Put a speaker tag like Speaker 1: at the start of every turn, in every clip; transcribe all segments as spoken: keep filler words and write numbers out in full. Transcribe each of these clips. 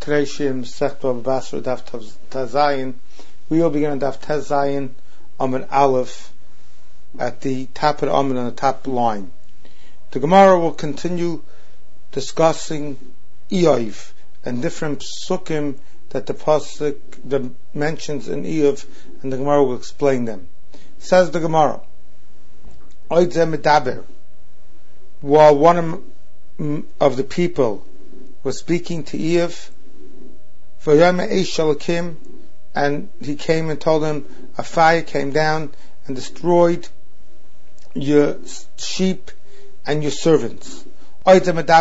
Speaker 1: Today's Shir Masechta Bava Basra Daf Tazayin. We will begin on Daf Tazayin Amud Aleph at the top of the Amud on the top line. The Gemara will continue discussing Eiv and different psukim that the pasuk the mentions in Eiv, and the Gemara will explain them. Says the Gemara, Oid Zeh Medaber, while one of the people was speaking to Eiv, and he came and told him, a fire came down and destroyed your sheep and your servants. While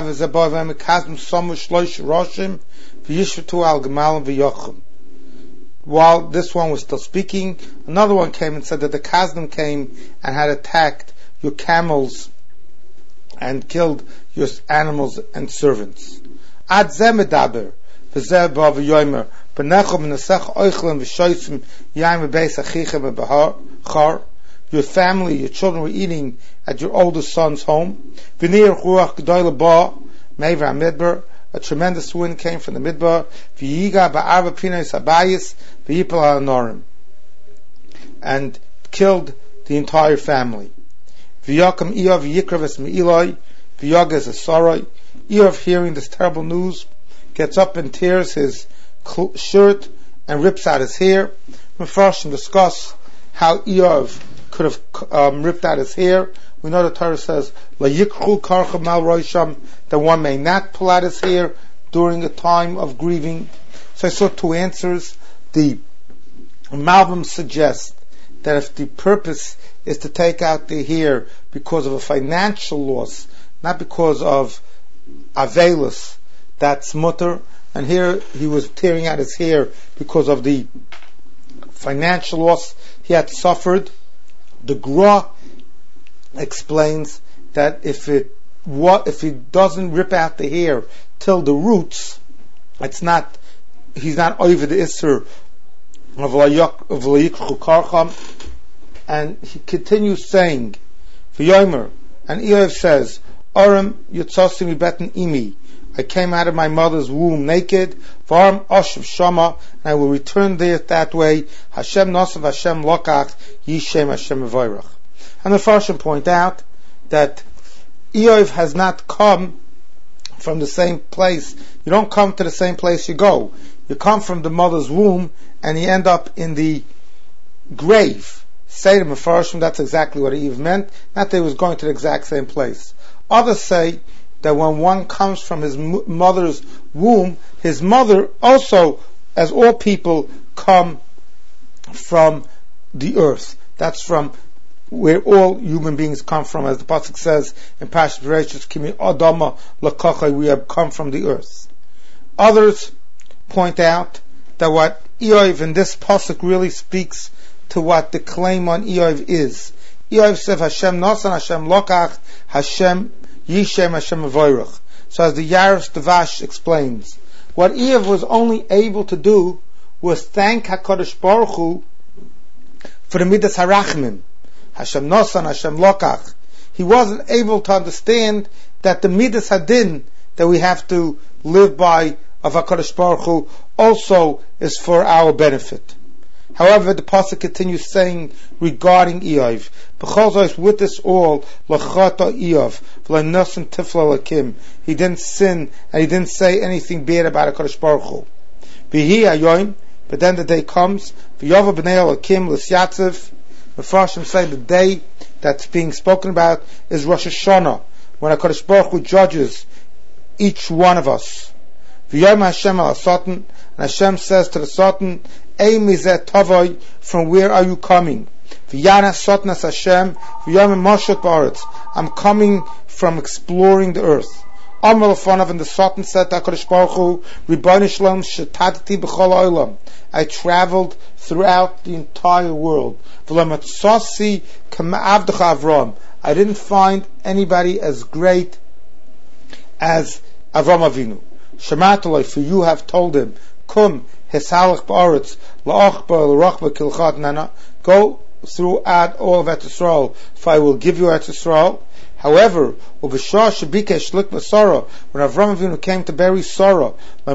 Speaker 1: this one was still speaking, another one came and said that the Kazdim came and had attacked your camels and killed your animals and servants. Ad zeh medaber, v'zeh b'av yomer, b'nechom v'nesech oichlem v'shoytzim yayim v'beis achichem v'char. Your family, your children were eating at your oldest son's home. V'nir chuach g'doyle ba, me'ver ha'midbar, a tremendous wind came from the midbar. V'yiga ba'arva pinos habayis, v'yipal ha'anorim, and killed the entire family. V'yakam Eiv yikrav me'iloi, v'yag es asarai. Eiv, hearing this terrible news, gets up and tears his shirt and rips out his hair. Mefarshim discuss how Eiv could have um, ripped out his hair. We know the Torah says, La yikru karcha mal roisham, that one may not pull out his hair during a time of grieving. So I saw two answers. The Malbim suggests that if the purpose is to take out the hair because of a financial loss, not because of avelus, that's mutter. And here he was tearing out his hair because of the financial loss he had suffered. The Gra explains that if it what if he doesn't rip out the hair till the roots, it's not he's not over the isser of layikchu karcham. And he continues saying, V'yomer, and Eiv says, Aram yitzosi mi beten imi, I came out of my mother's womb naked. V'aram oshev shama, and I will return there that way. Hashem nosav Hashem lokach, yishem Hashem evoirach. And the Farshim point out that Eiv has not come from the same place. You don't come to the same place you go. You come from the mother's womb, and you end up in the grave. Say to Mefarshim, that's exactly what Eiv meant, not that he was going to the exact same place. Others say that when one comes from his mother's womb, his mother also, as all people, come from the earth. That's from where all human beings come from, as the pasuk says in Parashat Bereshit, Kimi Adama Lakachai, we have come from the earth. Others point out that what Eiv in this pasuk really speaks to what the claim on Eiv is. Eiv says Hashem Nasan, Hashem Lokach, Hashem Yishem, Hashem Avoirach. So as the Yaros Devash explains, what Eiv was only able to do was thank HaKadosh Baruch Hu for the Midas HaRachmim. Hashem Nasan, Hashem Lokach. He wasn't able to understand that the Midas Hadin that we have to live by of HaKadosh Baruch Hu also is for our benefit. However, the pasuk continues saying regarding Eiv, "B'chol with this all, l'chata Eiv, v'lenasim tifla lakim." He didn't sin and he didn't say anything bad about HaKadosh Baruch Hu. V'hi hayoim, but then the day comes, v'yova b'nei lakim l'syatziv. The Farshim say the day that's being spoken about is Rosh Hashanah, when HaKadosh Baruch Hu judges each one of us. V'yom Hashem al Satan, and Hashem says to the Satan, from where are you coming? I'm coming from exploring the earth. And the Satan said to HaKadosh Baruch Hu, I traveled throughout the entire world. I didn't find anybody as great as Avram Avinu. For you have told him, Kum Hesalach ba'aretz la'achba l'rachba kilchat nana. Go throughout all of Eretz Yisrael, for I will give you Eretz Yisrael. However, when Avram Avinu came to bury Sarah,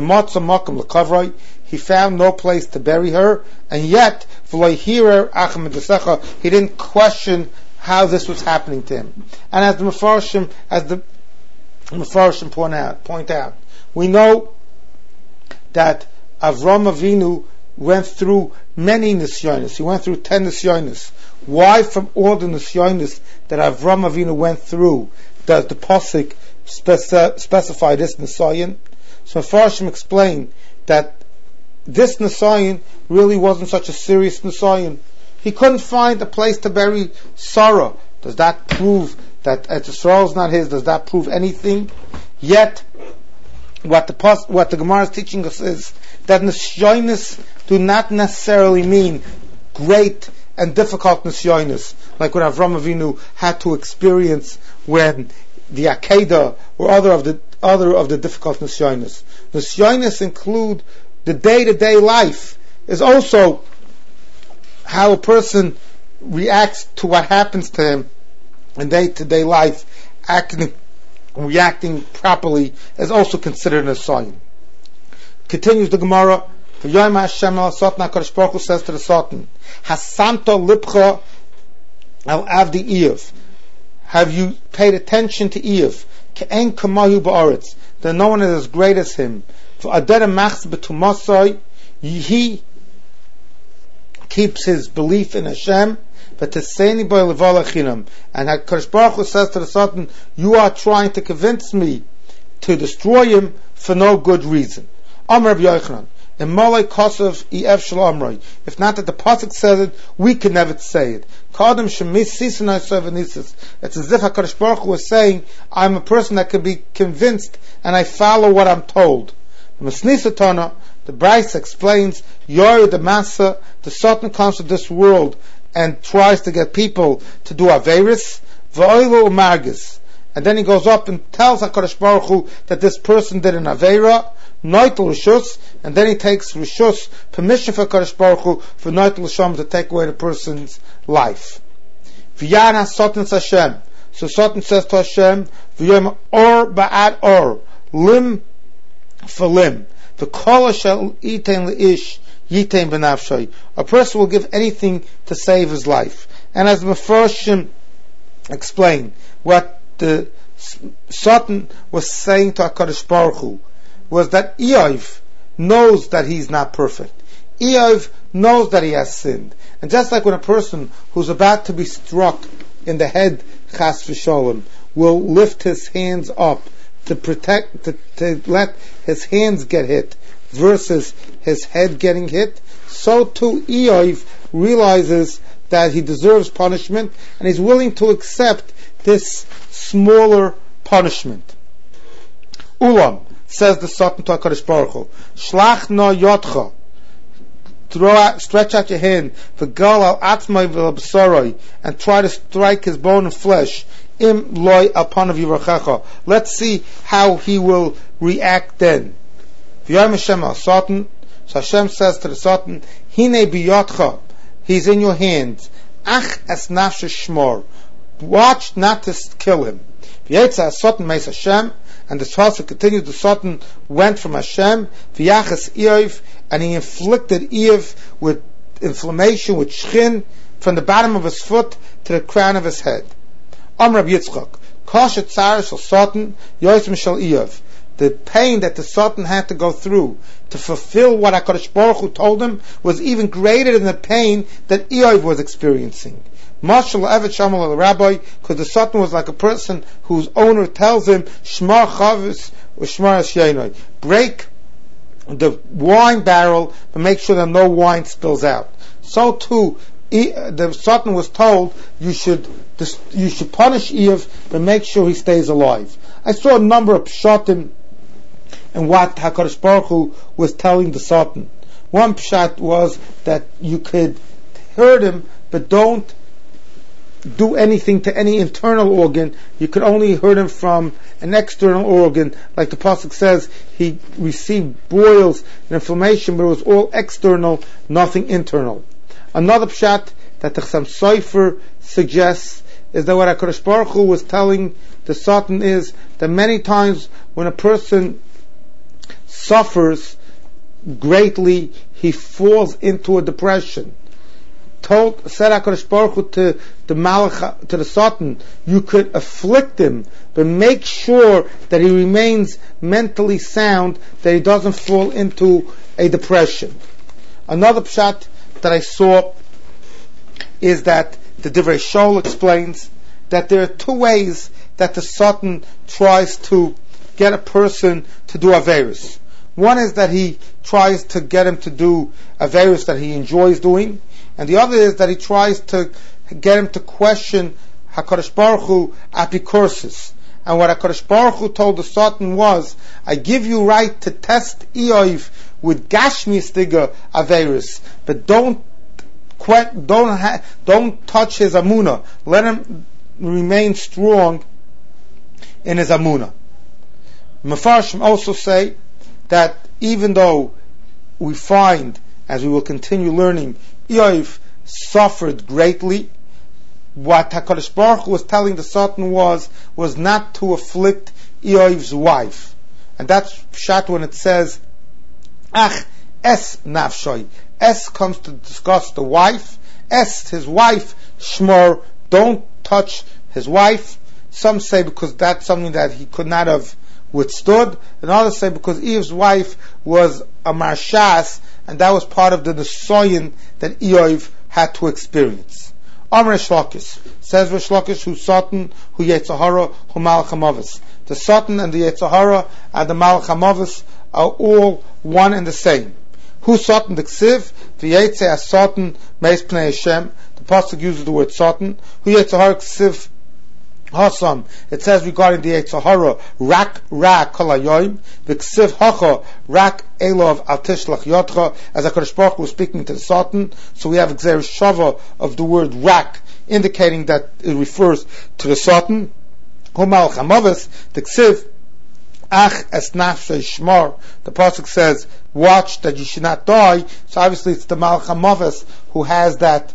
Speaker 1: he found no place to bury her, and yet he didn't question how this was happening to him. And as the Mefarshim, as the Mefarshim point out, point out, we know that Avram Avinu went through many nisyonis. He went through ten nisyonis. Why, from all the nisyonis that Avram Avinu went through, does the pasuk speci- specify this nisyon? So Mefarshim explained that this nisyon really wasn't such a serious nisyon. He couldn't find a place to bury Sarah. Does that prove that Eretz Yisrael is not his? Does that prove anything? Yet, what the pos- what the Gemara is teaching us is that nisyonis do not necessarily mean great and difficult nisyonis, like what Avram Avinu had to experience when the Akedah or other of the other of the difficult nisyonis. Nisyonis include the day-to-day life. Is also how a person reacts to what happens to him in day-to-day life. Acting, reacting properly is also considered a sign. Continues the Gemara. V'yoyim Hashem el Satan, HaKadosh Baruch Hu says to the Satan, Hasamto lipcha al avdi Eiv. Have you paid attention to Eiv? Ke'en kamahu ba'aretz. That no one is as great as him. V'adera machz b'tumasai. He keeps his belief in Hashem. V'teseni bo levala chinam. And HaKadosh Baruch Hu says to the Satan, you are trying to convince me to destroy him for no good reason. Amar Rabbi Yochanan. If not that the pasuk says it, we can never say it. It's as if HaKadosh Baruch Hu was saying, I'm a person that can be convinced and I follow what I'm told. The Bryce explains, Yor the Massa, the Satan comes to this world and tries to get people to do Averis, V'oilu Margis. And then he goes up and tells HaKadosh Baruch Hu that this person did an Aveira, Noitel Rishus, and then he takes Rishus, permission for HaKadosh Baruch Hu, for Noitel Rishus to take away the person's life. V'yana Satan Hashem. So Satan says to Hashem, V'yom or ba'ad or, limb for limb. The kol shall itein leish yitein b'nafshay. A person will give anything to save his life. And as Mefarshim explained, what the Satan was saying to HaKadosh Baruch Hu was that Eiv knows that he's not perfect. Eiv knows that he has sinned. And just like when a person who's about to be struck in the head, chas v'sholem, will lift his hands up to protect, to, to let his hands get hit versus his head getting hit, so too Eiv realizes that he deserves punishment and he's willing to accept this smaller punishment. Ulam, says the Satan to HaKadosh Baruch Hu, Shlach no yotcha, throw out, stretch out your hand, v'gal al atzmai v'labsoroi, and try to strike his bone and flesh, im loy alpanav yirachecha. Let's see how he will react then. V'yayim Hashem al Satan, so Hashem says to the Satan, Hine biyotcha, he's in your hands, ach es nafsh shmor, watch not to kill him. V'yetza Satan meis Hashem, and the pasuk continues, the Satan went from Hashem, v'yachas Eiv, and he inflicted Eiv with inflammation, with shchin, from the bottom of his foot to the crown of his head. Am Rab Yitzchak, kashet tzara shel Satan, yoysim shel Eiv. The pain that the Satan had to go through to fulfill what HaKadosh Baruch Hu told him was even greater than the pain that Eiv was experiencing. Mashal Evet Shamal al Rabbi, because the Satan was like a person whose owner tells him, Shmar Chavis or Shmar Esyenoi, break the wine barrel, but make sure that no wine spills out. So too, the Satan was told, you should you should punish Eiv, but make sure he stays alive. I saw a number of pshatim and what HaKadosh Baruch Hu was telling the Satan. One pshat was that you could hurt him, but don't do anything to any internal organ. You could only hurt him from an external organ, like the pasuk says, he received boils and inflammation, but it was all external, nothing internal. Another pshat that the Chassam Sofer suggests is that what HaKadosh Baruch Hu was telling the Satan is that many times when a person suffers greatly, he falls into a depression. Told, said HaKadosh Baruch Hu to the Malach, to the Satan, you could afflict him, but make sure that he remains mentally sound, that he doesn't fall into a depression. Another pshat that I saw is that the Divrei Shol explains that there are two ways that the Satan tries to get a person to do Averis. One is that he tries to get him to do Averis that he enjoys doing, and the other is that he tries to get him to question HaKadosh Baruch Hu Apikursis. And what HaKadosh Baruch Hu told the Satan was, I give you right to test Eoiv with Gashmi Stiga Averis, but don't don't ha- don't touch his Amunah. Let him remain strong in his Amunah. Mefarshim also say that even though we find, as we will continue learning, Eoiv suffered greatly, what HaKadosh Baruch Hu was telling the Satan was, was not to afflict Eoiv's wife. And that's pshat when it says, Ach, es nafshoy. Es comes to discuss the wife. Es, his wife, Shmor, don't touch his wife. Some say because that's something that he could not have withstood, and others say because Eve's wife was a marshas, and that was part of the nesoyin that Eoiv had to experience. Amr Shlakish says Shlakish, who Satan, who Yetzahara, who Malach HaMavis. The Satan and the Yetzahara and the Malach HaMavis are all one and the same. Who Satan the Ksiv, the Yetzeh as Satan Meis Pnei Hashem. The pasuk uses the word Satan. Who Yetzahara Ksiv Hasam. It says regarding the Yetzahara, Rak Ra Kol Hayoim, the Ksiv Hacha Rak Elov Al Tishlach Yotcha. As HaKadosh Baruch Hu was speaking to the Satan, so we have Gzeir Shava of the word Rak, indicating that it refers to the Satan. Hu Malach HaMavis, the Ksiv Ach es nafshay shmar. The pasuk says, "Watch that you should not die." So obviously, it's the Malach HaMavis who has that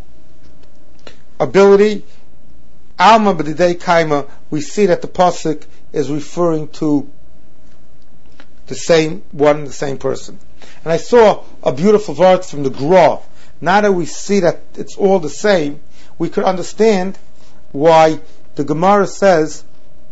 Speaker 1: ability. Alma b'didei kaima. We see that the pasuk is referring to the same one, the same person. And I saw a beautiful verse from the Gra. Now that we see that it's all the same, we could understand why the Gemara says.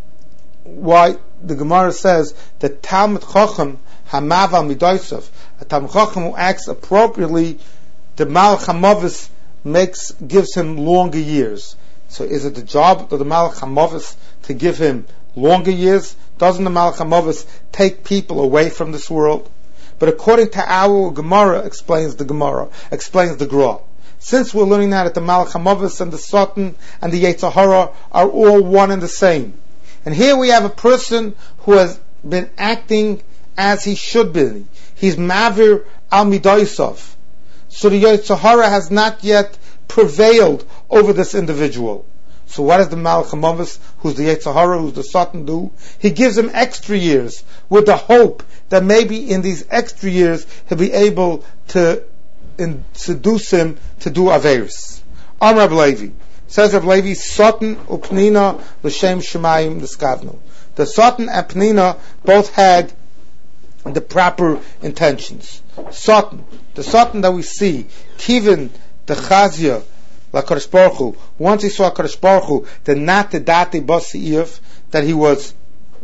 Speaker 1: Why the Gemara says that Talmud Chacham Hamaval Midaisov, a Talmud Chacham who acts appropriately, the Malach HaMavis makes gives him longer years. So is it the job of the Malach HaMavis to give him longer years? Doesn't the Malach HaMavis take people away from this world? But according to our Gemara, explains the Gemara, explains the Gra. Since we're learning now that the Malach HaMavis and the Satan and the Yetzahara are all one and the same. And here we have a person who has been acting as he should be. He's Mavir al Midaisov. So the Yetzahara has not yet prevailed over this individual. So what does the Malach HaMavis, who's the Yetzahara, who's the Satan, do? He gives him extra years with the hope that maybe in these extra years he'll be able to in, seduce him to do Averis. Amr Rab Levi. Says Rab Levi, Satan upnina l'shem shemayim l'skavnu. The Satan and Pnina both had the proper intentions. Satan, the Satan that we see, Kivin the Chazia l'Kadosh Baruch Hu. Once he saw Kadosh Baruch Hu, the not the dati basi Iyv, that he was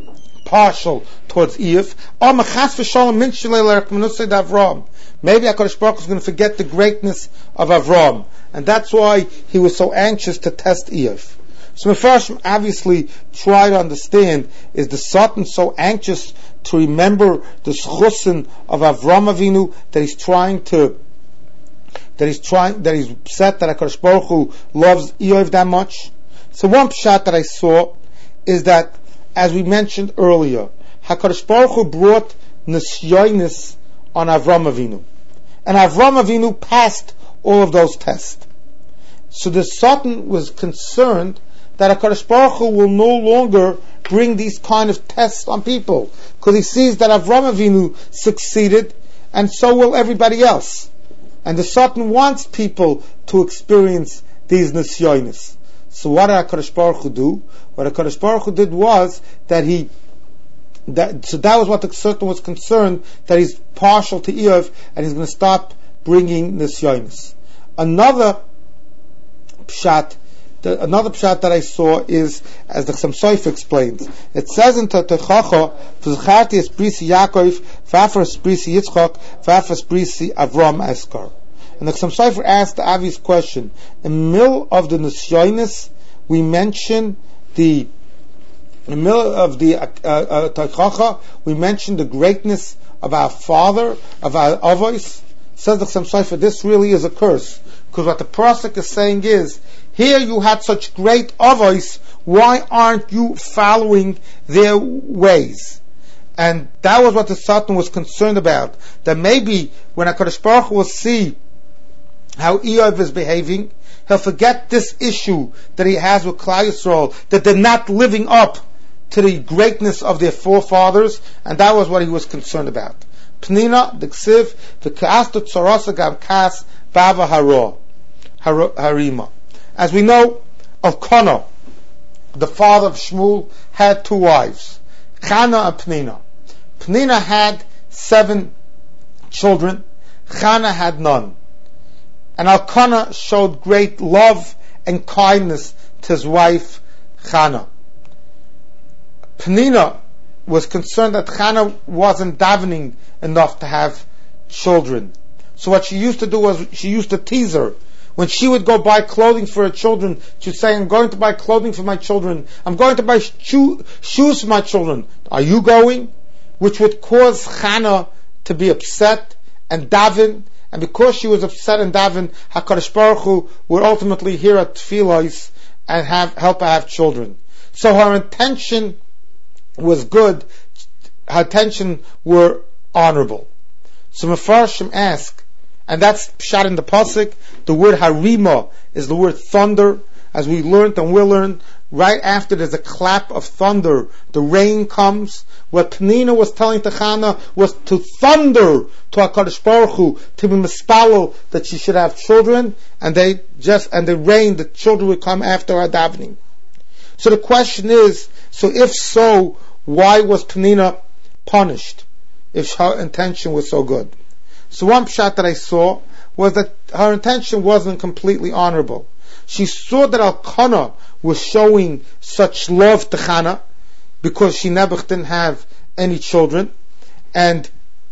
Speaker 1: partial towards Iyv. Or mechas v'shalom min shalei l'rachmanusei d'Avram. Maybe HaKadosh Baruch Hu is going to forget the greatness of Avram. And that's why he was so anxious to test Iyv. So Mefarshim obviously try to understand, is the Satan so anxious to remember the schusin of Avram Avinu that he's trying to, that he's trying, that he's upset that HaKadosh Baruch Hu loves Iyv that much? So one pshat that I saw is that, as we mentioned earlier, HaKadosh Baruch Hu brought nisyonis on Avram Avinu. And Avram Avinu passed all of those tests. So the Satan was concerned that HaKadosh Baruch Hu will no longer bring these kind of tests on people, because he sees that Avram Avinu succeeded, and so will everybody else. And the Satan wants people to experience these nisyonis. So what did HaKadosh Baruch Hu do? What HaKadosh Baruch Hu did was that he, that, so that was what the Sultan was concerned, that he's partial to Eov, and he's going to stop bringing Nisyonis. Another pshat, the, another pshat that I saw is, as the Chassam Sofer explains, it says in Techacha, V'zacharti es brisi Yaakov, v'afar es brisi Yitzchak, v'afar es brisi Avram Eskar. And the Chassam Sofer asked the obvious question. In the middle of the Nisyonis, we mention the, in the middle of the Techacha, uh, uh, we mention the greatness of our father, of our avos. Says the Chassam Sofer, this really is a curse. Because what the Pasuk is saying is, here you had such great avos, why aren't you following their ways? And that was what the Satan was concerned about. That maybe when HaKadosh Baruch Hu will see how Eov is behaving, he'll forget this issue that he has with Klal Yisrael, that they're not living up to the greatness of their forefathers, and that was what he was concerned about. Pnina, the Ksiv, the Ka'asta Tzarasa Gam Kas, Bava Haro, Harima. As we know, Elkanah, the father of Shmuel, had two wives, Chana and Pnina. Pnina had seven children, Chana had none. And Elkanah showed great love and kindness to his wife, Chana. Pnina was concerned that Chana wasn't davening enough to have children. So what she used to do was, she used to tease her. When she would go buy clothing for her children, she'd say, I'm going to buy clothing for my children. I'm going to buy shoe, shoes for my children. Are you going? Which would cause Chana to be upset and daven. And because she was upset and daven, HaKadosh Baruch Hu would ultimately hear her tefillos and have, help her have children. So her intention was good. Her intention were honorable. So Mefarshim ask, and that's pshat in the pasuk. The word harima is the word thunder, as we learned and will learn. Right after there's a clap of thunder, the rain comes. What Pnina was telling to Chana was to thunder to HaKadosh Baruch Hu, to be mispalel that she should have children, and they just and the rain, the children would come after her davening. So the question is, so if so, why was Pnina punished if her intention was so good? So one pshat that I saw was that her intention wasn't completely honorable. She saw that Elkanah was showing such love to Chana because she never didn't have any children, and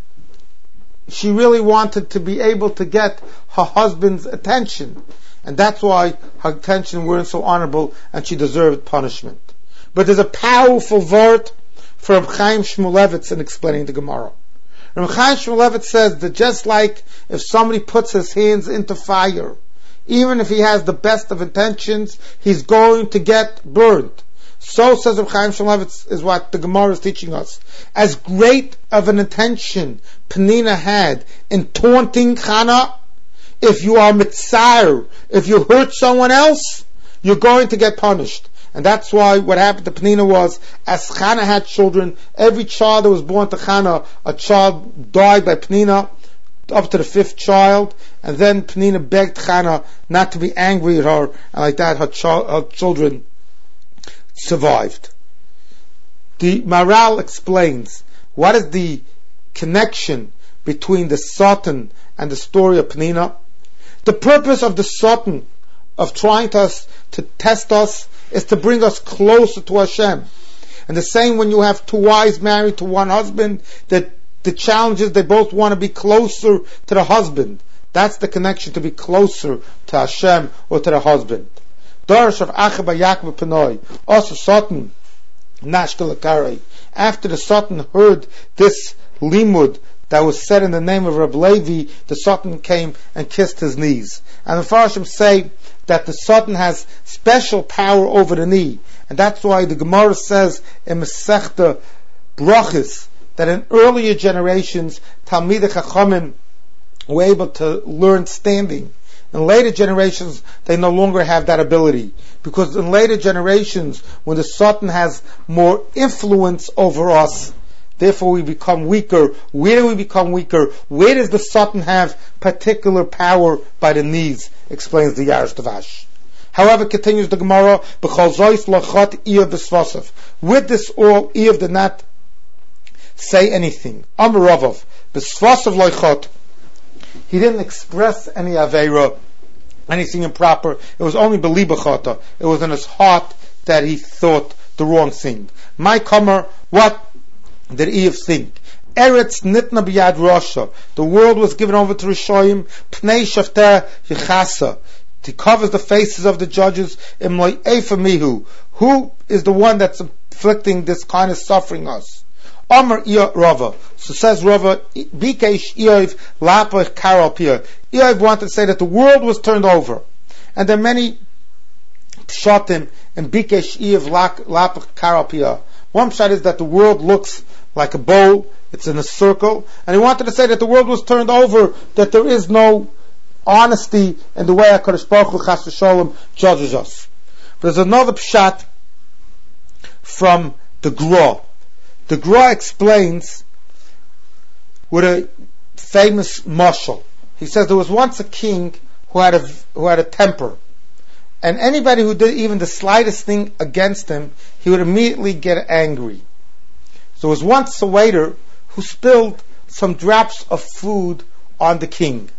Speaker 1: she really wanted to be able to get her husband's attention, and that's why her attention weren't so honorable and she deserved punishment. But there's a powerful word for Reb Chaim Shmulevitz in explaining the Gemara. Reb Chaim Shmulevitz says that just like if somebody puts his hands into fire, even if he has the best of intentions, he's going to get burned. So says Reb Chaim Shmulevitz is what the Gemara is teaching us. As great of an intention Pnina had in taunting Chana, if you are mitzar, if you hurt someone else, you're going to get punished. And that's why what happened to Pnina was, as Chana had children, every child that was born to Chana, a child died by Pnina, up to the fifth child, and then Pnina begged Chana not to be angry at her, and like that her, child, her children survived. The Maral explains what is the connection between the Satan and the story of Pnina. The purpose of the Satan of trying to, us, to test us is to bring us closer to Hashem. And the same when you have two wives married to one husband, that the challenge is they both want to be closer to the husband. That's the connection, to be closer to Hashem or to the husband. Darash of Achaba Yaakov Panoi, also Satan, Nashkalakari. After the Satan heard this limud that was said in the name of Reb Levi, the Satan came and kissed his knees. And the Farshim say that the Satan has special power over the knee. And that's why the Gemara says in Masechta Brachis that in earlier generations, Talmidei Chachamim were able to learn standing. In later generations, they no longer have that ability. Because in later generations, when the Satan has more influence over us, therefore we become weaker. Where do we become weaker? Where does the Satan have particular power? By the knees, explains the Yarosh Davash. However, continues the Gemara, B'chol zois lachot Eov v'svasav. With this all, Eov did not say anything. Amar Ravav, b'svasav lachot. He didn't express any aveira, anything improper. It was only b'libachata. It was in his heart that he thought the wrong thing. My comer, what did Eov think? Eretz nitna b'yad Rasha. The world was given over to Rishoyim. Pnei shafteh yichasa. To cover the faces of the judges. Imloi efa mihu. Who is the one that's inflicting this kind of suffering us? Amar Rava. So says Rava, Bikesh Eov lapach karal pia. Eov wanted to say that the world was turned over. And there are many pshatim in Bikesh Eov lapach karal pia. One pshat is that the world looks like a bowl, it's in a circle, and he wanted to say that the world was turned over, that there is no honesty in the way HaKadosh Baruch Hu Chas v'Sholem judges us. But there's another pshat from the Gra. The Gra explains with a famous mashal. He says there was once a king who had a who had a temper, and anybody who did even the slightest thing against him, he would immediately get angry. So there was once a waiter who spilled some drops of food on the king.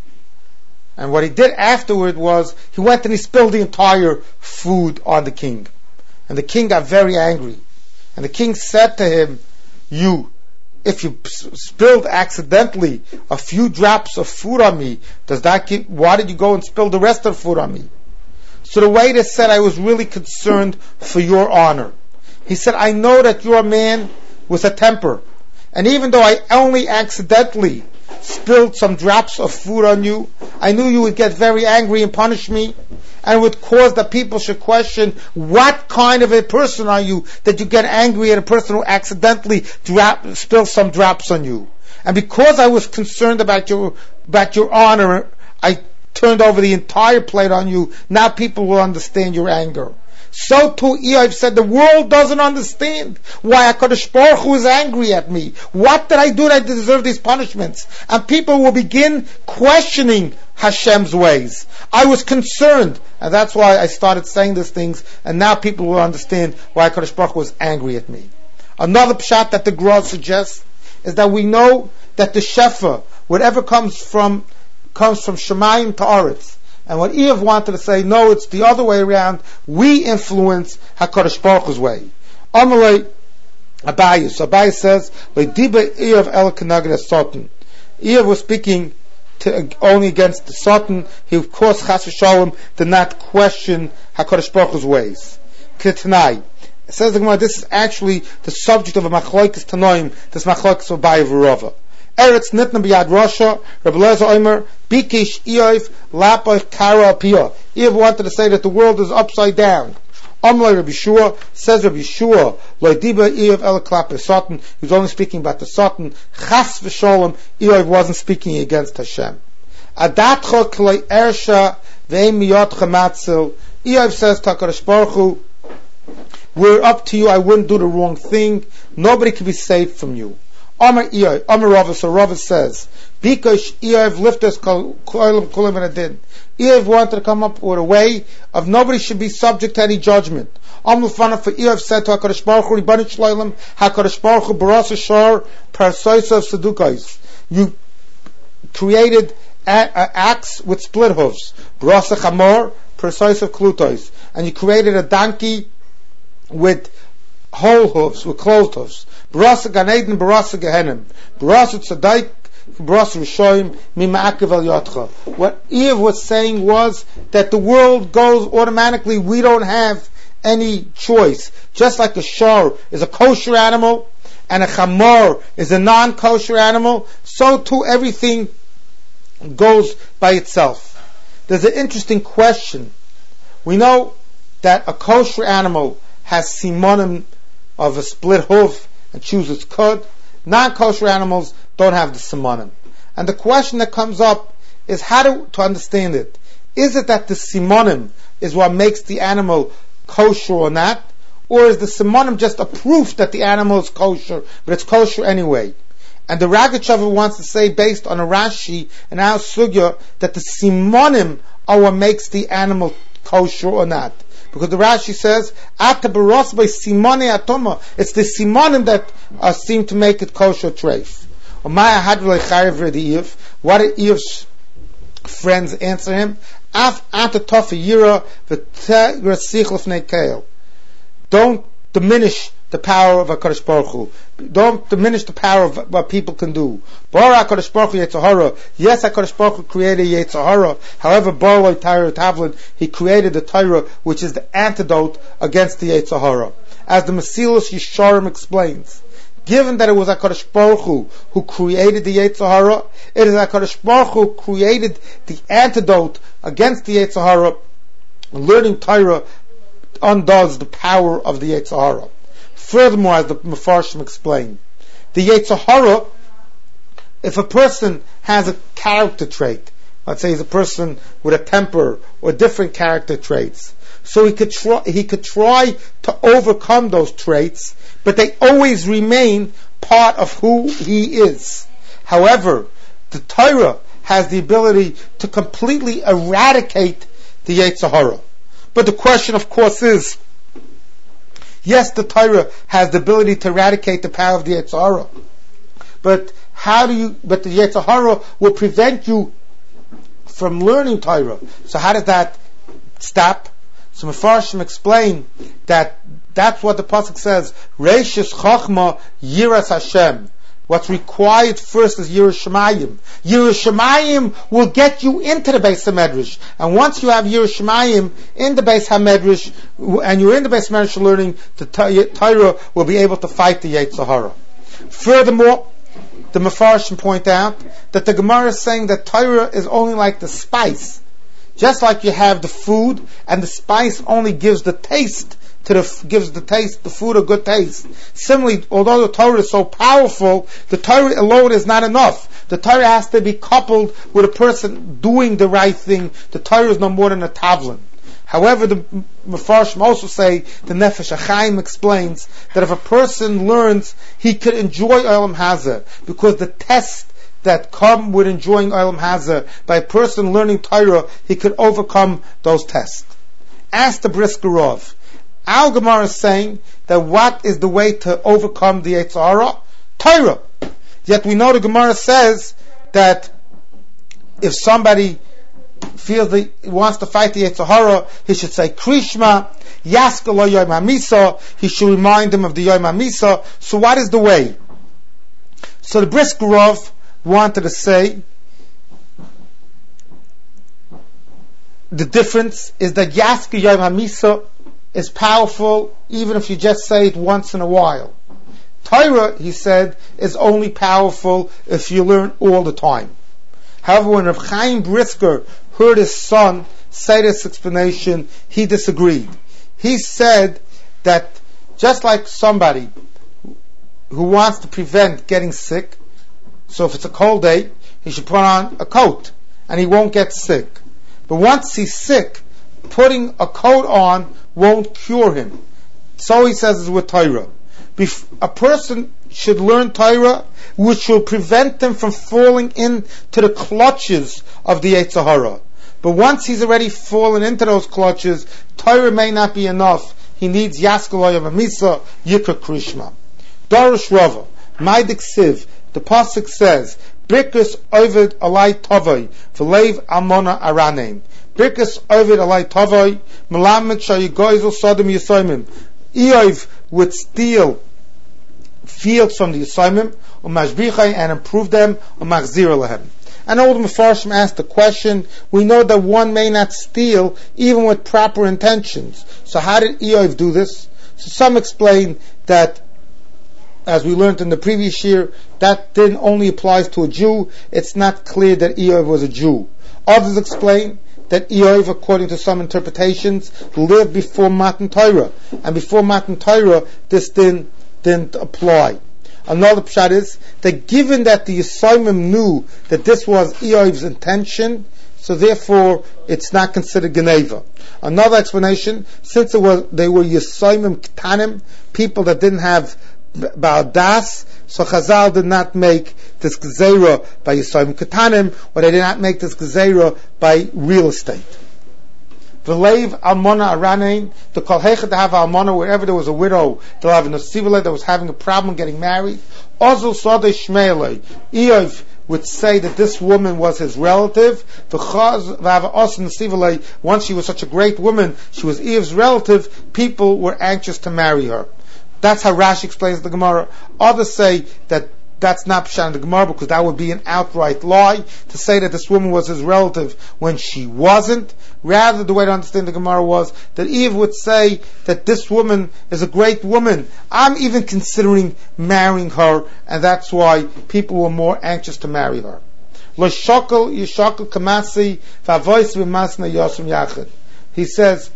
Speaker 1: And what he did afterward was, he went and he spilled the entire food on the king. And the king got very angry. And the king said to him, you, if you spilled accidentally a few drops of food on me, does that keep, why did you go and spill the rest of the food on me? So the waiter said, I was really concerned for your honor. He said, I know that you're a man with a temper. And even though I only accidentally spilled some drops of food on you, I knew you would get very angry and punish me, and it would cause that people should question, what kind of a person are you that you get angry at a person who accidentally drop, spills some drops on you? And because I was concerned about your, about your honor, I turned over the entire plate on you. Now people will understand your anger. So too, Eov said, the world doesn't understand why HaKadosh Baruch Hu is angry at me. What did I do that I deserve these punishments? And people will begin questioning Hashem's ways. I was concerned, and that's why I started saying these things, and now people will understand why HaKadosh Baruch Hu was angry at me. Another pshat that the Gra suggests is that we know that the Shefa, whatever comes from, comes from Shemayim to Aretz. And what Eov wanted to say, no, it's the other way around. We influence HaKadosh Baruch Hu's way. Amalei Abaye. So Abaye says, "Leidiba Eov el kenaged Satan." Eov was speaking to, only against the Satan. He, of course, Chas v'Sholem did not question HaKadosh Baruch Hu's ways. Ketnai. It says the Gemara, this is actually the subject of a machlokes tanoim. This machlokes of Abaye v'Rava. Eretz nitna b'yad Rasha, Rabbi Lezer Omer, Bikish Eov lapach kara pia. Eov wanted to say that the world is upside down. Amlai Rabbi Shua, says Rabbi Shua, Lo diba Eov el klape Satan. He was only speaking about the Satan. Chas v'Sholem, Eov wasn't speaking against Hashem. Adatcha klei ersha ve'em miyotcha matzil. Eov says to HaKadosh Baruch Hu, we're up to you, I wouldn't do the wrong thing. Nobody can be saved from you. Amar Eov, Amar Rava, so Rava says, because Eov lifters kolim kolim adin. Eov wanted to come up with a way of nobody should be subject to any judgment. Amar Fana for Eov said to HaKadosh Baruch Hu, Ribbon Shloim, HaKadosh Baruch Hu baras ashar parsois of sedukais. You created a, a, axe with split hooves, baras chamor parsois of klutais, and you created a donkey with whole hooves, with closed hooves. Barasa Ganeden, Barasa Gehenim, Barasa Tzaddik, Barasa Rishoyim, Mima'akev El Yotcha. What Eov was saying was that the world goes automatically, we don't have any choice. Just like a shor is a kosher animal, and a chamor is a non-kosher animal, so too everything goes by itself. There's an interesting question. We know that a kosher animal has simonim of a split hoof, and choose its cud. Non-kosher animals don't have the simonim. And the question that comes up is how to, to understand it. Is it that the simonim is what makes the animal kosher or not? Or is the simonim just a proof that the animal is kosher, but it's kosher anyway? And the Ragachover wants to say, based on a Rashi and our Sugya, that the simonim are what makes the animal kosher or not. Because the Rashi says, Ata baros by simone atoma. It's the simonim that uh, seem to make it kosher treif. What did Eiv's friends answer him? Don't diminish the power of HaKadosh Baruch Hu. Don't diminish the power of what people can do. Bara HaKadosh Baruch Hu Yetzer Hara. Yes, HaKadosh Baruch Hu created Yetzer Hara. However, Bara Torah Tavlin, He created the Torah, which is the antidote against the Yetzer Hara. As the Mesilas Yesharim explains, given that it was HaKadosh Baruch Hu who created the Yetzer Hara, it is HaKadosh Baruch Hu who created the antidote against the Yetzer Hara. Learning Torah undoes the power of the Yetzer Hara. Furthermore, as the Mefarshim explain, the Yetzer Hara, if a person has a character trait, let's say he's a person with a temper or different character traits, so he could try, he could try to overcome those traits, but they always remain part of who he is. However, the Torah has the ability to completely eradicate the Yetzer Hara. But the question, of course, is, yes, the Torah has the ability to eradicate the power of the Yetzer Hara, but how do you? But the Yetzer Hara will prevent you from learning Torah. So how does that stop? So Mefarshim explain that that's what the pasuk says: Reishis Chachma Yiras Hashem. What's required first is Yiras Shamayim. Yiras Shamayim will get you into the Beis HaMedrash. And once you have Yiras Shamayim in the Beis HaMedrash, and you're in the Beis HaMedrash learning, the Torah will be able to fight the Yetzer Hara. Furthermore, the Mefarshim point out that the Gemara is saying that Torah is only like the spice. Just like you have the food, and the spice only gives the taste to the gives the taste, the food a good taste. Similarly, although the Torah is so powerful, the Torah alone is not enough. The Torah has to be coupled with a person doing the right thing. The Torah is no more than a tavlin. However, the Mefarshim also say, the Nefesh HaChaim explains that if a person learns, he could enjoy Olam Hazeh, because the test that come with enjoying Olam Hazeh, by a person learning Torah, he could overcome those tests. Ask the Brisker Rav. Our Gemara is saying that what is the way to overcome the Yetzer Hara? Torah. Yet we know the Gemara says that if somebody feels that he wants to fight the Yetzer Hara, he should say Krishma, Yaska lo Yom HaMisa, he should remind him of the Yom HaMisa. So what is the way? So the Brisker Rav wanted to say the difference is that Yaska Yom HaMisa is powerful even if you just say it once in a while. Torah, he said, is only powerful if you learn all the time. However, when Rav Chaim Brisker heard his son say this explanation, he disagreed. He said that just like somebody who wants to prevent getting sick, so if it's a cold day, he should put on a coat and he won't get sick. But once he's sick, putting a coat on won't cure him. So he says is with Torah. Bef- a person should learn Torah, which will prevent him from falling into the clutches of the Yetzer Hara. But once he's already fallen into those clutches, Torah may not be enough. He needs Yaskal Yom HaMisa, Yikra Krishma. Darish Rava, Maidik Siv, the pasuk says, Birkus Ovid Alai Tovoi, V'leiv Amona Araneim. Birkus Ovid Alai Tovoi, Melamed Shayigoizel Sodom Yisoimim. Eov would steal fields from the Yisoimim, Umashbichai, and improve them, Umachzir Lehem. And all the Mefarshim asked the question, we know that one may not steal even with proper intentions. So how did Eov do this? So some explain that, as we learned in the previous year, that din only applies to a Jew. It's not clear that Eov was a Jew. Others explain that Eov, according to some interpretations, lived before Matan Torah. And before Matan Torah, this din didn't apply. Another pshat is that given that the Yisomim knew that this was Eov's intention, so therefore it's not considered Geneva. Another explanation, since it was they were Yisomim Ktanim, people that didn't have Ba'adas, so Chazal did not make this Gezerah by Yisomim Ktanim, or they did not make this Gezerah by real estate. V'leiv almona aranein, the kol hechad to have almona, wherever there was a widow, they'll have a nesivale that was having a problem getting married. Ozul sodei shmeilei, Eov would say that this woman was his relative. Once she was such a great woman, she was Eve's relative, people were anxious to marry her. That's how Rashi explains the Gemara. Others say that that's not Pshat in the Gemara, because that would be an outright lie to say that this woman was his relative when she wasn't. Rather, the way to understand the Gemara was that Eve would say that this woman is a great woman. I'm even considering marrying her, and that's why people were more anxious to marry her. He says,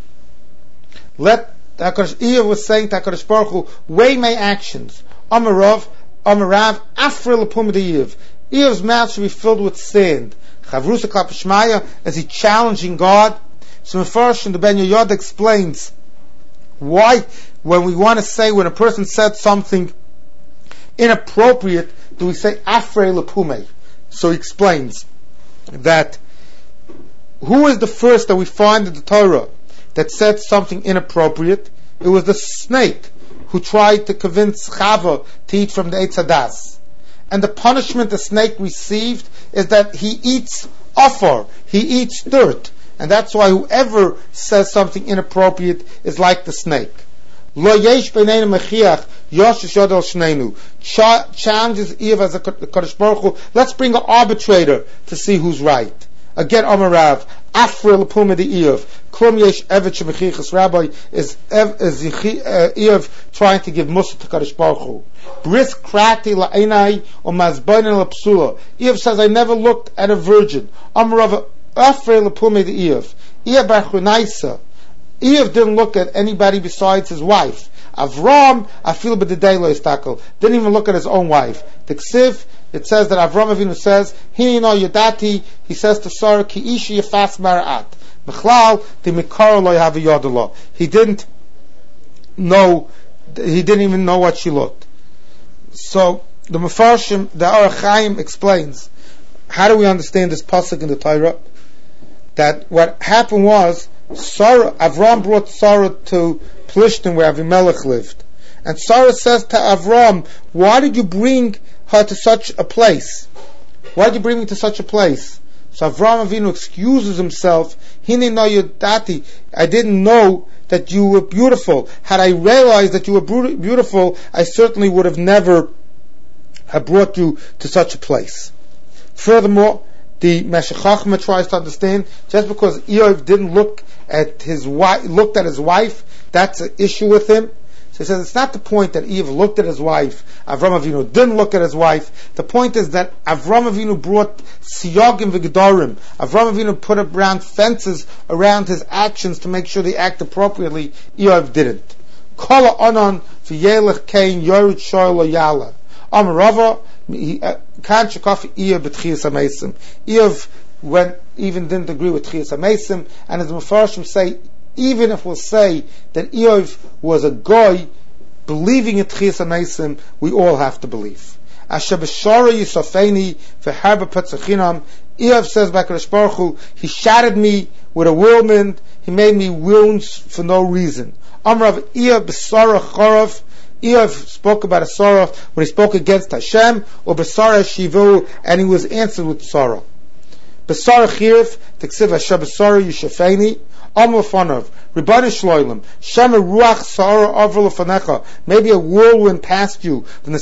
Speaker 1: let Eve was saying to HaKadosh Baruch Hu, weigh my actions. Amarav, Amarav, Afril Pumidiyev. Eve's mouth should be filled with sand. Chavrusa Klapashmaya, as he challenging God. So Mefarsh and the Ben Yoyada explains why, when we want to say, when a person said something inappropriate, do we say Afrei Lepume? So he explains that who is the first that we find in the Torah that said something inappropriate? It was the snake who tried to convince Chava to eat from the Eitz Hadas. And the punishment the snake received is that he eats afar, he eats dirt. And that's why whoever says something inappropriate is like the snake. Lo yesh b'nei mechiach yoshish yodel shneinu. Challenges Eve as a Kadosh Baruch Hu. Let's bring an arbitrator to see who's right. Again, Amarav, Afril Puma de Eve. Klum yesh evet shemechichas. Rabbi is Eve trying to give mussar to Kadosh Baruch Hu. Bris krati la'enai or mazbayin l'psula. Eve says, I never looked at a virgin. Amarav, Afril Puma de Eve. Eve bar Chunaisa. Eve didn't look at anybody besides his wife. Avram, Afil b'dedei lo yistakel, didn't even look at his own wife. The Ksiv, it says that Avram Avinu says, Hini no yadati, he says to Sarah, Ki ishi yefas mara'at. B'chlal, the mikar lo yahavi yodelo. He didn't know, he didn't even know what she looked. So, the Mefarshim, the Orach Chaim explains, how do we understand this pasuk in the Torah? That what happened was, Sarah, Avram brought Sarah to Plishtim where Avimelech lived. And Sarah says to Avram, why did you bring her to such a place? Why did you bring me to such a place? So Avram Avinu excuses himself, Hini no yodati, I didn't know that you were beautiful. Had I realized that you were beautiful, I certainly would have never have brought you to such a place. Furthermore, the Meshech Chochmah tries to understand, just because Eov didn't look at his wife, looked at his wife, that's an issue with him. So he says it's not the point that Eov looked at his wife, Avram Avinu didn't look at his wife. The point is that Avram Avinu brought siyagim v'gedarim. Avram Avinu put up around fences around his actions to make sure they act appropriately. Eov didn't. Kol ha'onon v'yelech kein yored shoy lo yala. Amarava, Kan Shekaf Eov b'tchiyas hamesim. Eov went, even didn't agree with tchiyas hamesim, and as the Mefarshim say, even if we'll say that Eov was a goy, believing in tchiyas hamesim, we all have to believe. Asher b'shara yisofeni v'harba patzachinam. Eov says by Kadosh Baruch Hu, he shattered me with a whirlwind, he made me wounds for no reason. Amrav Eov b'sara chorav. Eov spoke about a sorrow when he spoke against Hashem, or Besara Shivu, and he was answered with sorrow. Besara Chirif, Teksiv Hashem Besara Yishafeni, Amr Fanov, Ribbana Shloilim, Shema Ruach Sara Avra Lefanecha, maybe a whirlwind passed you, and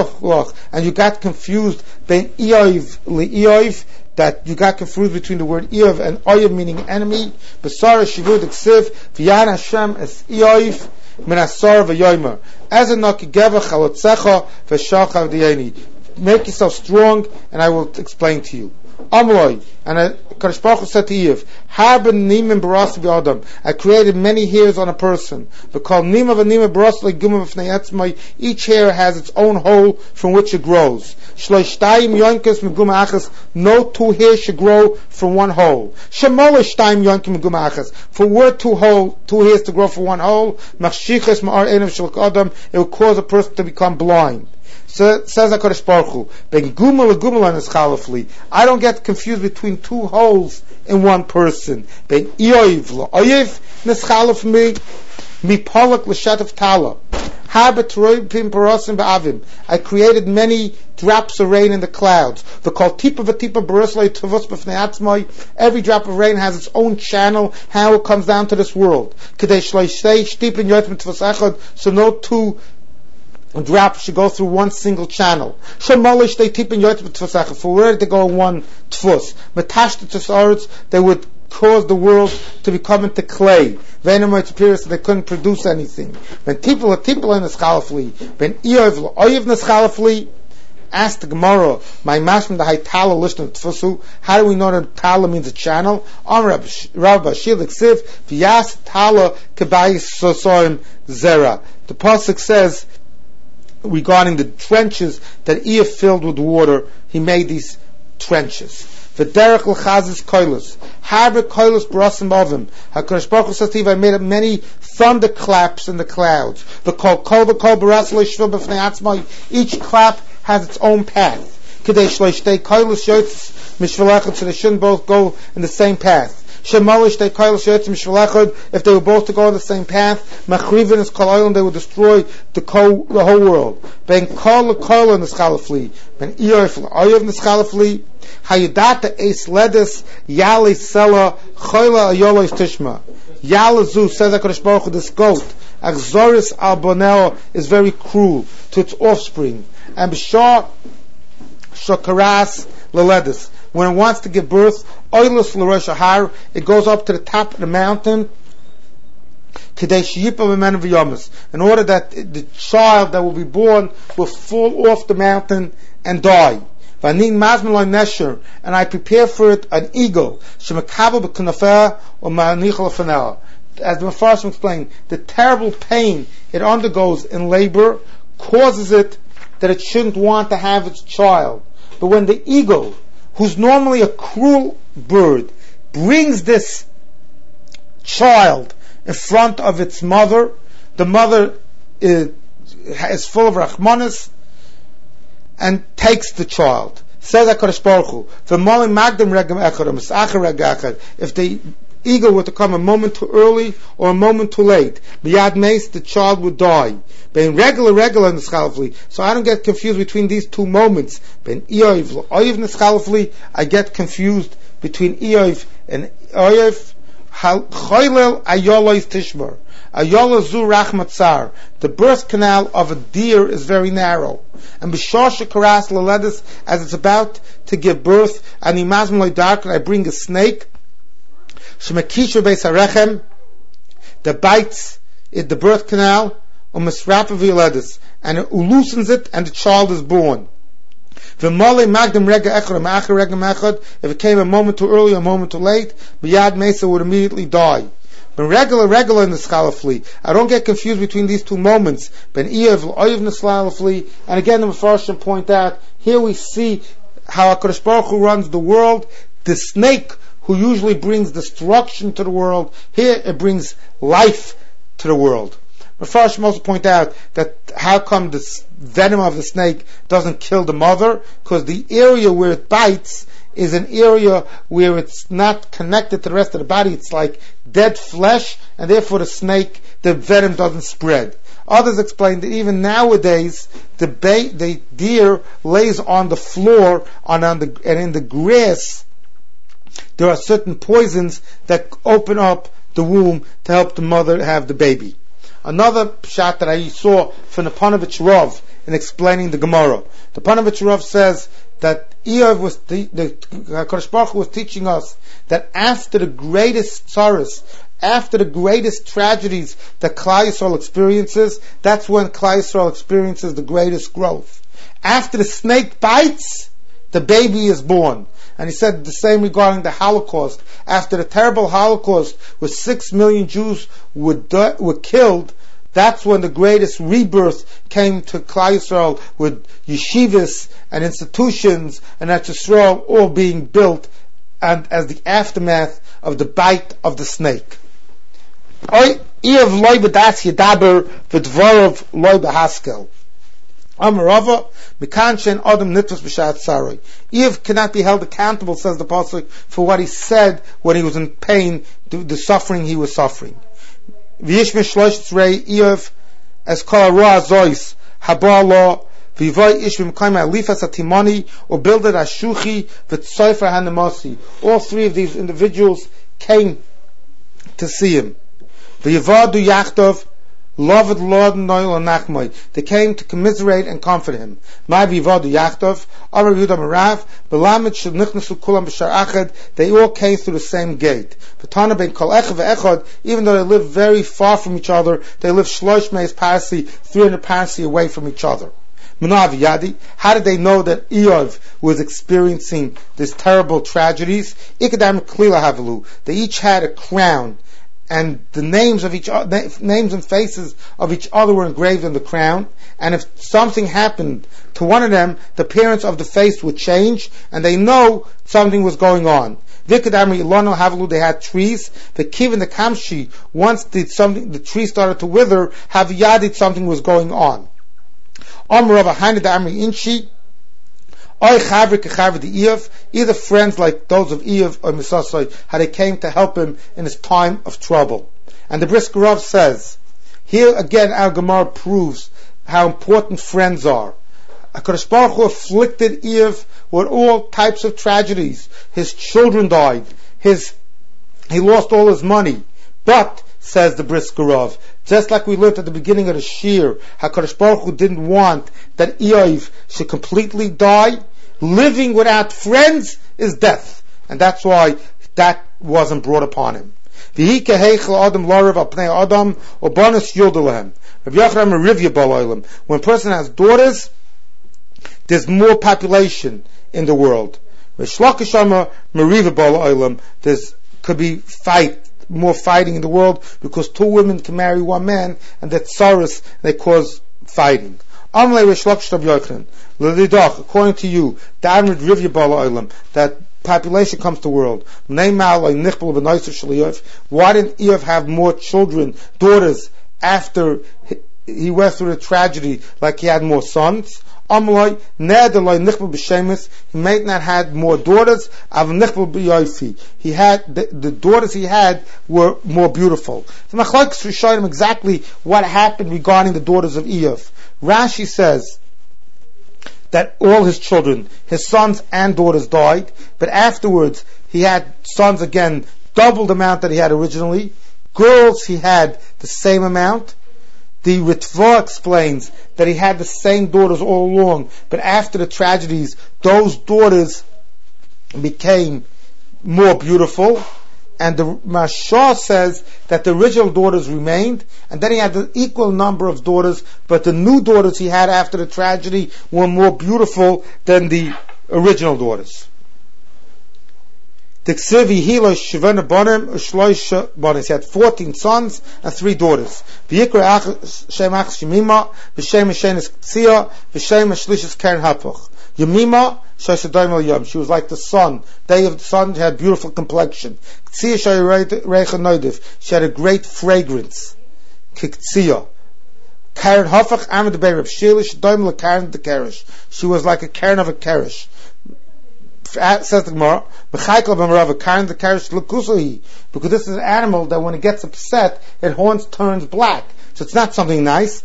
Speaker 1: you got confused, ben Eov Le'Eov, that you got confused between the word Eov and Oyev, meaning enemy. Besara Shivu, Teksiv, V'yan Hashem es Eov, Minasar v'yomer. As a nakigeva chalotzecha v'shachav diyeni. Make yourself strong, and I will explain to you. Amloi, and Kadosh Baruch Hu said to Eve, Haben nimen baras b'adam. I created many hairs on a person. V'kol nima v'nima baras leguma v'fnei etzmai. Each hair has its own hole from which it grows. Shloishtayim yonkas meguma achas. No two hairs should grow from one hole. Shemoloshtayim yonkim meguma achas. For were two hole, two hairs to grow from one hole, machshiches ma'ar enav shalak adam, it will cause a person to become blind. So says HaKadosh Baruch Hu, ben gumel gumel neschalafli. I don't get confused between two holes in one person. Ben ioiv lo oyev neschalaf me mi polak l'shataf tala. I created many drops of rain in the clouds. The called tipa v'tipa b'ruslei tuvos b'fnei atzmai. Every drop of rain has its own channel, how it comes down to this world. So no two drops should go through one single channel. For where they go in one tfus? They would cause the world to become into clay. So they couldn't produce anything. When people are people in the schalafli, when Ioiv Oiv Neschalafli, asked the Gemara, my mashman the Haitala lishna tfusu, how do we know that Tala means a channel? Am Rabbi Bashir L'Ksiv, V'yas Tala Kebayis Sosoim Zera. The pasuk says, regarding the trenches that Iyah filled with water, he made these trenches. The derech l'chazis koilus, haber koilus b'rasim ovim. HaKadosh Baruch Hu says, I made many thunderclaps in the clouds. The kol kol the kol b'ras l'shvil b'fnei atzmai. Each clap has its own path. K'dei shleishtei koilus yotzes mishvil, so they shouldn't both go in the same path. If they were both to go on the same path, Machrivin is Kol, they would destroy the, co- the whole world. Ben Kol Kol in the Schalafli, Ben Ioif Oyev in the Schalafli, Hayudata Eis Ledes, Yali Sela, Choyla Ayolos Tishma. Yalazu says HaKadosh Baruch Hu, this goat, Achzoris Al Boneo, is very cruel to its offspring. And B'shah Shokaras Leledis, when it wants to give birth, Oilus l'Rosh Har, it goes up to the top of the mountain, Kedei sheyipa b'menu v'yomis, in order that the child that will be born will fall off the mountain and die. V'anin mazmin lo nesher, and I prepare for it an eagle, shemekabel b'kunafeh or ma'anichel l'faneh. As the Mefarshim explained, the terrible pain it undergoes in labor causes it that it shouldn't want to have its child. But when the eagle, who's normally a cruel bird, brings this child in front of its mother, the mother is, is full of rachmanis and takes the child. Says HaKadosh Baruch Hu, if the eagle were to come a moment too early or a moment too late, b'yad meis, the child would die. Ben regular, regular in the Neschalafli. So I don't get confused between these two moments. Ben Ioiv, Oiv Neschalafli, I get confused between Ioiv and Oiv. Choylel Ayolois Tishmar. Ayola Zu Rachmatzar. The birth canal of a deer is very narrow. And B'shosha Karas Laledis, as it's about to give birth, and Imazim Loi Dark, I bring a snake, Shemekisha Beis HaRechem, that bites in the birth canal, and it loosens it, and the child is born. If it came a moment too early, a moment too late, B'yad Mesa would immediately die. But regular, regular in the Schalafli, I don't get confused between these two moments. Ben Iev, Oiv Neschalafli, and again the Mefarshim point out, here we see how HaKadosh Baruch Hu runs the world. The snake, who usually brings destruction to the world, here it brings life to the world. Mefarshim also point out that how come the venom of the snake doesn't kill the mother? Because the area where it bites is an area where it's not connected to the rest of the body. It's like dead flesh, and therefore the snake, the venom doesn't spread. Others explain that even nowadays the ba- the deer lays on the floor on, on the, and in the grass there are certain poisons that open up the womb to help the mother have the baby. Another shot that I saw from the Panovich Rav in explaining the Gemara. The Panovich Rav says that Iyov was the, the HaKadosh Baruch Hu was teaching us that after the greatest tzaras, after the greatest tragedies that Klal Yisrael experiences, that's when Klal Yisrael experiences the greatest growth. After the snake bites, the baby is born. And he said the same regarding the Holocaust. After the terrible Holocaust, where six million Jews were, di- were killed, that's when the greatest rebirth came to Klal Yisrael, with yeshivas and institutions and Eretz Yisrael all being built, and as the aftermath of the bite of the snake. Amarava, Mikanshen Adam Nitwas B'Shat Sarai. Eve cannot be held accountable, says the Pasuk, for what he said when he was in pain, the, the suffering he was suffering. V'yishmish Shlosh Tzrei Eve, as Kol HaRoa Zois, Haba Lo, V'yivoi Ishmim Kaima Alifas Atimani, or Bildad Ashuchi, V'tsoifer Hanamasi. All three of these individuals came to see him. V'yivadu Yachtov, Loved Lord Noel Nachmai. They came to commiserate and comfort him. My Vivadu Yachtov, Amar Yehuda Marav, Belamed Shel Nichnasu Kulam B'Shar Achad. They all came through the same gate. V'tana Ben Kol Echad Ve'echad. Even though they lived very far from each other, they lived Shlosh Meis Parsi, three hundred Parsi away from each other. Menav Yadi. How did they know that Eov was experiencing these terrible tragedies? Ikadam Klila Havelu. They each had a crown, and the names of each names and faces of each other were engraved on the crown. And if something happened to one of them, the appearance of the face would change, and they know something was going on. Vikadamri Ilano Havelu, they had trees. The Kiv and the Kamshi, once the something the tree started to wither, Haviyadid, something was going on. Amrav Hainid Amri Inshi. Either friends like those of Eov or Misasai, how they came to help him in his time of trouble. And the Brisker Rav says, here again our Gemara proves how important friends are. HaKadosh Baruch Hu afflicted Eov with all types of tragedies. His children died. His, he lost all his money. But, says the Brisker Rav, just like we learned at the beginning of the Shir, HaKadosh Baruch Hu didn't want that Eov should completely die. Living without friends is death. And that's why that wasn't brought upon him. When a person has daughters, there's more population in the world. There's could be fight, more fighting in the world, because two women can marry one man, and that's sorrows, they cause fighting. According to you, that population comes to the world. Why didn't Eov have more children, daughters, after he went through the tragedy, like he had more sons? He might not have more daughters. He had the, the daughters he had were more beautiful. So Machlokes Rishonim exactly what happened regarding the daughters of Eov. Rashi says that all his children, his sons and daughters, died, but afterwards he had sons again, double the amount that he had originally. Girls, he had the same amount. The Ritva explains that he had the same daughters all along, but after the tragedies, those daughters became more beautiful. And the Mashah says that the original daughters remained, and then he had the equal number of daughters, but the new daughters he had after the tragedy were more beautiful than the original daughters. He had fourteen sons and three daughters. Yemima, she was like the sun. Day of the sun, she had beautiful complexion. She had a great fragrance. Karen Hafach Amid Beirab Shilish Doim Karen the Kerish. She was like a Karen of a Kerish. Says the Gemara, Karen the Kerish Lukusuhi, because this is an animal that when it gets upset, its horns turns black. So it's not something nice.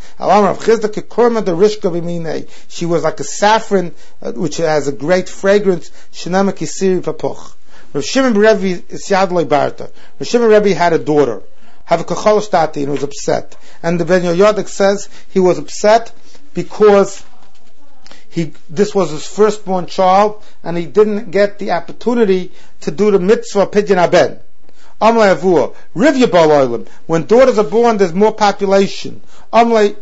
Speaker 1: She was like a saffron, uh, which has a great fragrance. Rav Shimon Rebbe is Yadloi Barta. Rav Shimon Rebbe had a daughter, have a kacholostati, and was upset. And the Ben Yoyadek says he was upset because he this was his firstborn child, and he didn't get the opportunity to do the mitzvah pidyon haben. When daughters are born, there's more population. The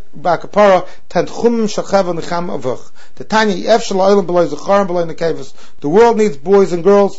Speaker 1: world needs boys and girls.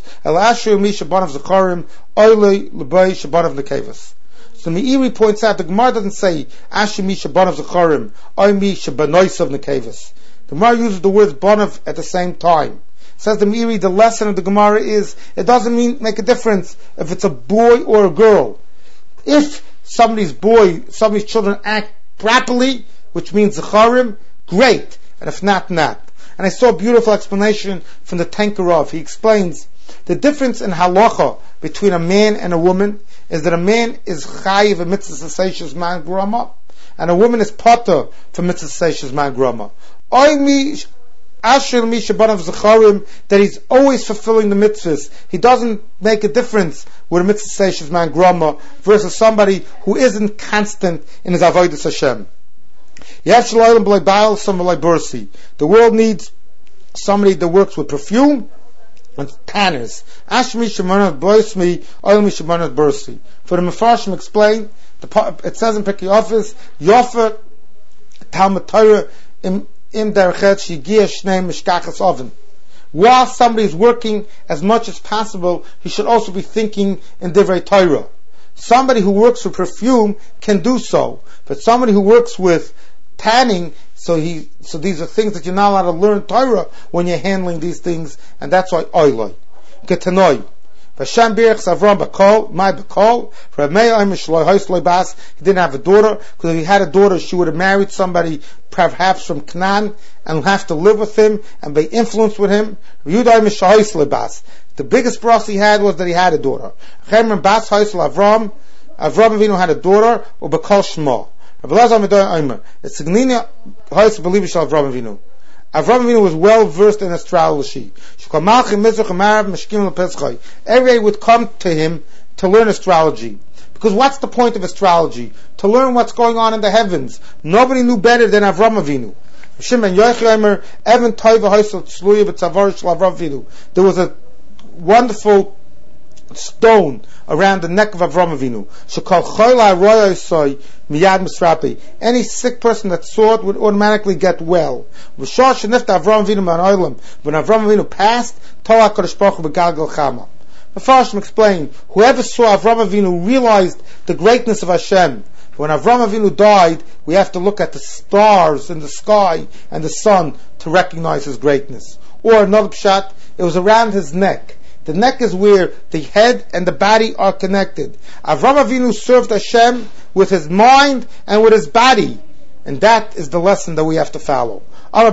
Speaker 1: So Meiri points out the Gemara doesn't say Ashimi Shabanav Zacharim, Oimi Shabanoisav Nekevus. The Gemara uses the words Banav at the same time. Says the Meiri, the lesson of the Gemara is, it doesn't mean make a difference if it's a boy or a girl. If somebody's boy, somebody's children act properly, which means Zacharim, great. and if not, not. And I saw a beautiful explanation from the Tenkerov. He explains the difference in halacha between a man and a woman is that a man is chayiv a mitzvah seishes man grama, and a woman is potter for mitzvah seishes man grama. Oimi ashel mi shabanav zacharim, that he's always fulfilling the mitzvahs. He doesn't make a difference with a mitzvah seishes man grama versus somebody who isn't constant in his avodas Hashem. The world needs somebody that works with perfume and tanners. For the Mefarshim explain, it says in Pirkei Avos, Yofer Talmud Torah im derchet shigia shnei mishkachas oven. While somebody is working as much as possible, he should also be thinking in Divrei Torah. Somebody who works with perfume can do so, but somebody who works with tanning, so he, so these are things that you're not allowed to learn Torah when you're handling these things, and that's why oiloi. Ketanoi. Vashem birchs Avram bakol, my bakol. For Meir Mishloi Hoisloi Bas, he didn't have a daughter, because if he had a daughter, she would have married somebody perhaps from Canaan, and have to live with him, and be influenced with him. Yudai Mishloi Hoisloi Bas. The biggest brass he had was that he had a daughter. Chemron Bas Hoisl Avram, Avram Avinu had a daughter, or bakol Shmo. It's Signina Hoyes believe shall Avram Avinu. Avram Avinu was well versed in astrology. Every day would come to him to learn astrology. Because what's the point of astrology? To learn what's going on in the heavens. Nobody knew better than Avram Avinu. There was a wonderful stone around the neck of Avram Avinu. Any sick person that saw it would automatically get well. When Avram Avinu passed, the Farshim explained, whoever saw Avram Avinu realized the greatness of Hashem. When Avram Avinu died, we have to look at the stars in the sky and the sun to recognize his greatness. Or another pshat, it was around his neck. The neck is where the head and the body are connected. Avram Avinu served Hashem with his mind and with his body. And that is the lesson that we have to follow. In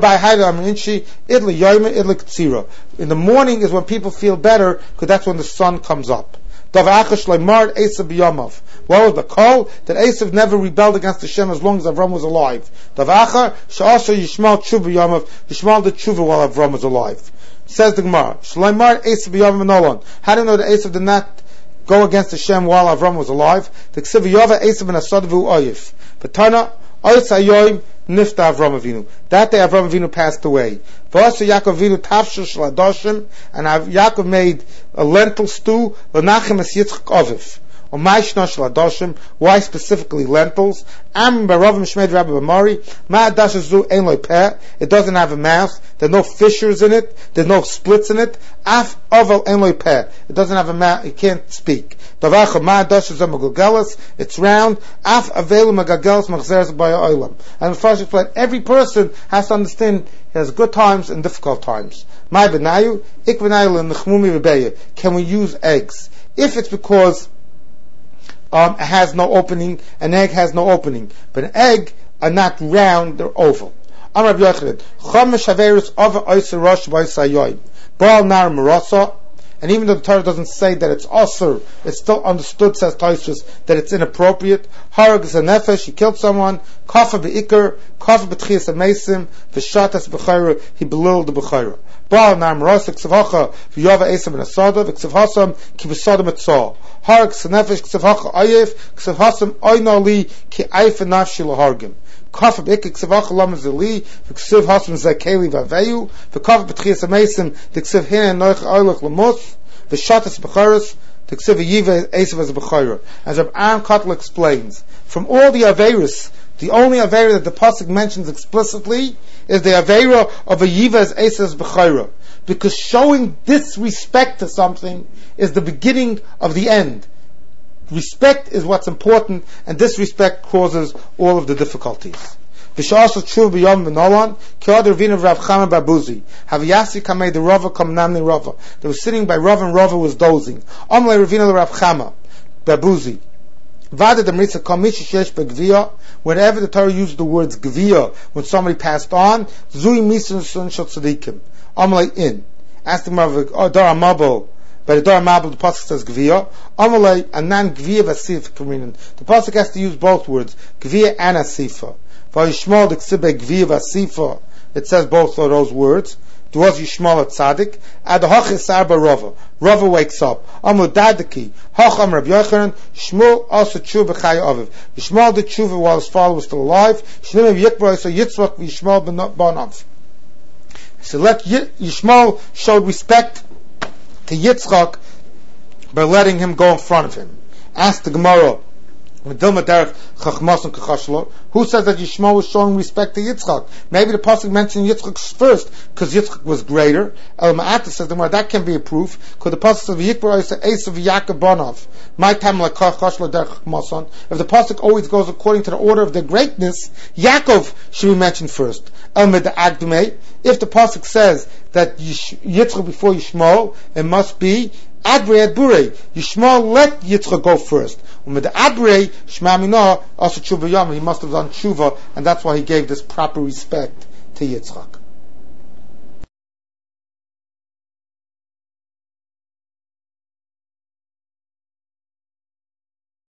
Speaker 1: the morning is when people feel better, because that's when the sun comes up. What was the call? That Esav never rebelled against Hashem as long as Avram was alive. Yishmal the tshuva while Avram was alive. Says the Gemara, Shleimar Esav b'yavim nolon. How do you know that Esav did not go against Hashem while Avram was alive? The Ksiv Yava Esav ben Asad v'u Oyif. V'tana Oyis Hayoim Nifta Avram Avinu. That day Avram Avinu passed away. V'asa Yaakov Avinu Tafshel Shaladoshim, and Yaakov made a lentil stew. V'nachem es Yitzchak Oviv. Why specifically lentils? It doesn't have a mouth. There's no fissures in it. There's no splits in it. It doesn't have a mouth. It can't speak. It's round. And the first explain, every person has to understand he has good times and difficult times. Can we use eggs? If it's because Um, it has no opening, an egg has no opening. But an egg are not round, they're oval. And even though the Torah doesn't say that it's asur, it's still understood, says Tosfos, that it's inappropriate. Harag is a nefesh, he killed someone. Kafa be'ikr, kafa b'tchias ha'mesim, v'shatas b'chayra, he belittled the b'chayra. Baal nar marasa ksevhacha v'yava esam and asada v'ksevhasam ki v'sadam etzah. Harag s'nefesh ksevhacha ayef ksevhasam oynali ki ayef nafshi lahargim. Kafa b'ikr ksevhacha lamazili v'ksevhasam zakeli v'aveyu v'kafa b'tchias ha'mesim v'ksev hina noich oylach l'mos v'shatas b'chayras v'ksev yiva esav as a b'chayra. As Reb Aaron Kotler explains, from all the Averis, the only Aveira that the Pasuk mentions explicitly is the Aveira of a Yiva as Esa's B'chayra. Because showing disrespect to something is the beginning of the end. Respect is what's important, and disrespect causes all of the difficulties. They were sitting by Rav and Rava was dozing. Vada the Marisa Kamish Shesh Begvia, whenever the Torah uses the words Gvia, when somebody passed on, Zui Misun Sun Shot Tzadikim. Amalei in. Ask the Gemara, oh, Dara Mabel, by the Dara Mabel, the Pasuk says Gvia. Amalei, Anan Gvia Vasif Kaminin. The Pasuk has to use both words, Gvia and Asifa. Vayishmal the Ksibe Gvia Vasifa. It says both of those words. There was Yishmal at Tzadik. Ad Hachis Arba Rava. Rava wakes up. Amud Dadaki. Hacham Rabbi Yochanan. Shmuel also tshuva Chai Aviv. Yishmal did tshuva while his father was still alive. Shneim Yikbra so Yitzchak Yishmal Banav. So let Yishmal showed respect to Yitzchak by letting him go in front of him. Ask the Gemara. Who says that Yishmael was showing respect to Yitzchak? Maybe the pasuk mentioned Yitzchak first because Yitzchak was greater. El Ma'ata says the that can be a proof because the pasuk says Yikbar is the ace of Yaakov Bonov. My time like Chachashlo derech Chachmason. If the pasuk always goes according to the order of their greatness, Yaakov should be mentioned first. El Med'agdumei. If the pasuk says that Yitzchak before Yishmael, it must be Adre Adbure. Yishmael let Yitzchak go first. With the Adre, Shema Minah, also Tshuva Yom, he must have done Tshuva, and that's why he gave this proper respect to Yitzchak.